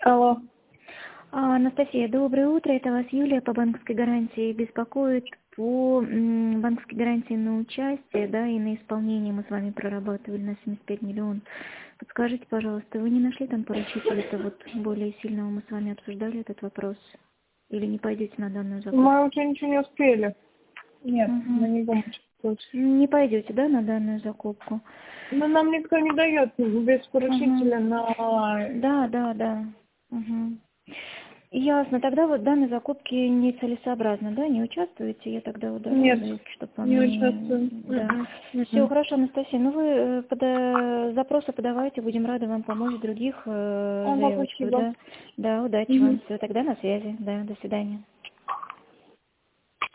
Алло. Анастасия, доброе утро. Это вас Юлия по банковской гарантии беспокоит. По банковской гарантии на участие, да, и на исполнение мы с вами прорабатывали на 75 миллионов. Подскажите, пожалуйста, вы не нашли там поручителя-то вот более сильного? Мы с вами обсуждали этот вопрос. Или не пойдете на данную закупку? Мы уже ничего не успели. Нет, мы не будем. Не пойдете, да, на данную закупку? Но нам никто не дает без поручителя на... Да. Ясно. Тогда вот в данной закупке нецелесообразно, да? Не участвуете? Я тогда удалю Нет, заявки, чтобы вам не участвуем. Да. Все, хорошо, Анастасия. Ну, вы запросы подавайте, будем рады вам помочь, других заявочку, Спасибо. да? Да, удачи вам. Все, тогда на связи. Да, до свидания.